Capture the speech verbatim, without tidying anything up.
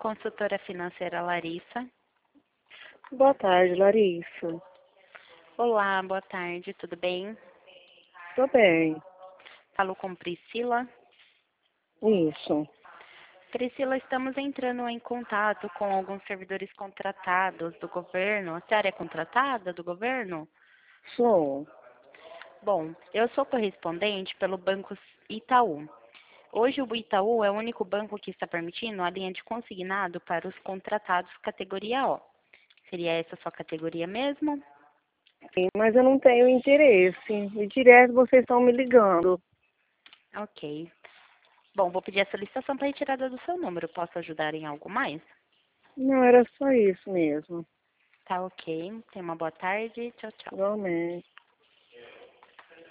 Consultora financeira Larissa. Boa tarde, Larissa. Olá, boa tarde, tudo bem? Tô bem. Falo com Priscila. Isso. Priscila, estamos entrando em contato com alguns servidores contratados do governo. A senhora é contratada do governo? Sou. Bom, eu sou correspondente pelo Banco Itaú. Hoje o Itaú é o único banco que está permitindo a linha de consignado para os contratados categoria O. Seria essa a sua categoria mesmo? Sim, mas eu não tenho interesse. E direto vocês estão me ligando. Ok. Bom, vou pedir a solicitação para retirada do seu número. Posso ajudar em algo mais? Não, era só isso mesmo. Tá ok. Tenha uma boa tarde. Tchau, tchau. Igualmente.